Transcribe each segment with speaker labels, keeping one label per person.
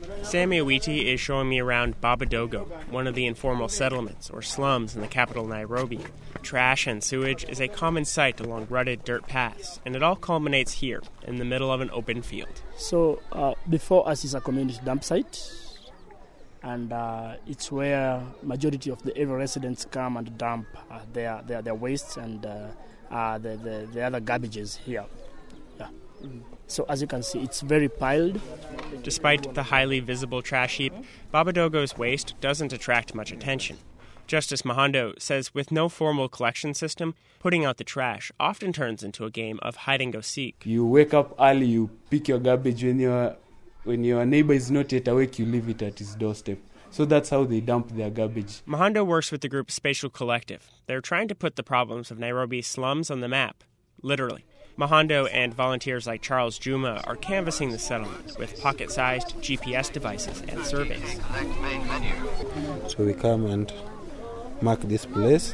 Speaker 1: Sammy Awiti is showing me around Babadogo, one of the informal settlements or slums in the capital Nairobi. Trash and sewage is a common sight along rutted dirt paths, and it all culminates here, in the middle of an open field.
Speaker 2: So before us is a community dump site, and it's where majority of the area residents come and dump their wastes and the other garbages here. Yeah. So as you can see, it's very piled.
Speaker 1: Despite the highly visible trash heap, Babadogo's waste doesn't attract much attention. Justice Mahando says with no formal collection system, putting out the trash often turns into a game of hide-and-go-seek.
Speaker 3: You wake up early, you pick your garbage. When your neighbor is not yet awake, you leave it at his doorstep. So that's how they dump their garbage.
Speaker 1: Mahando works with the group Spatial Collective. They're trying to put the problems of Nairobi's slums on the map, literally. Mahando and volunteers like Charles Juma are canvassing the settlement with pocket-sized GPS devices and surveys.
Speaker 4: So we come and mark this place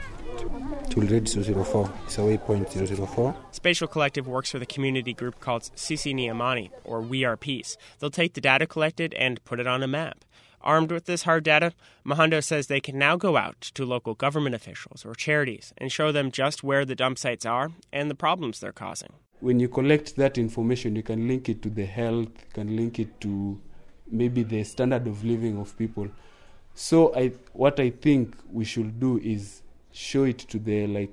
Speaker 4: to read 004. It's a waypoint 004.
Speaker 1: Spatial Collective works with a community group called Sisi Niamani, or We Are Peace. They'll take the data collected and put it on a map. Armed with this hard data, Mahando says they can now go out to local government officials or charities and show them just where the dump sites are and the problems they're causing.
Speaker 3: When you collect that information, you can link it to the health, you can link it to maybe the standard of living of people. So what I think we should do is show it to the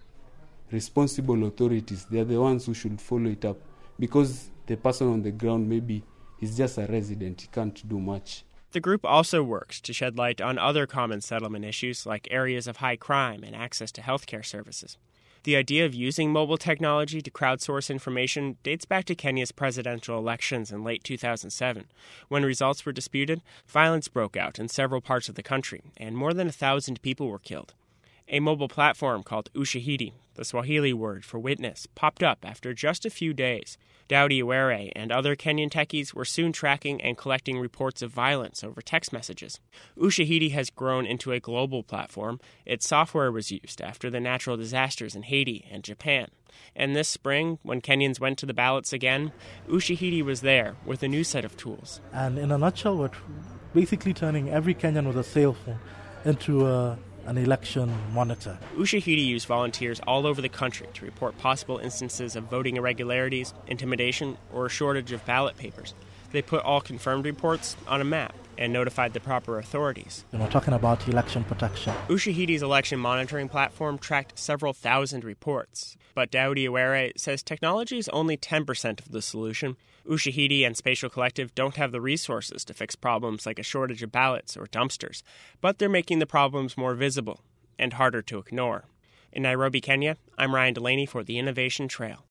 Speaker 3: responsible authorities. They're the ones who should follow it up, because the person on the ground maybe is just a resident, he can't do much.
Speaker 1: The group also works to shed light on other common settlement issues like areas of high crime and access to healthcare services. The idea of using mobile technology to crowdsource information dates back to Kenya's presidential elections in late 2007. When results were disputed, violence broke out in several parts of the country, and more than 1,000 people were killed. A mobile platform called Ushahidi, the Swahili word for witness, popped up after just a few days. Daudi Awere and other Kenyan techies were soon tracking and collecting reports of violence over text messages. Ushahidi has grown into a global platform. Its software was used after the natural disasters in Haiti and Japan. And this spring, when Kenyans went to the ballots again, Ushahidi was there with a new set of tools.
Speaker 5: And in a nutshell, we're basically turning every Kenyan with a cell phone into an election monitor.
Speaker 1: Ushahidi used volunteers all over the country to report possible instances of voting irregularities, intimidation, or a shortage of ballot papers. They put all confirmed reports on a map and notified the proper authorities.
Speaker 5: We're talking about election protection.
Speaker 1: Ushahidi's election monitoring platform tracked several thousand reports. But Daudi Awere says technology is only 10% of the solution. Ushahidi and Spatial Collective don't have the resources to fix problems like a shortage of ballots or dumpsters, but they're making the problems more visible and harder to ignore. In Nairobi, Kenya, I'm Ryan Delaney for The Innovation Trail.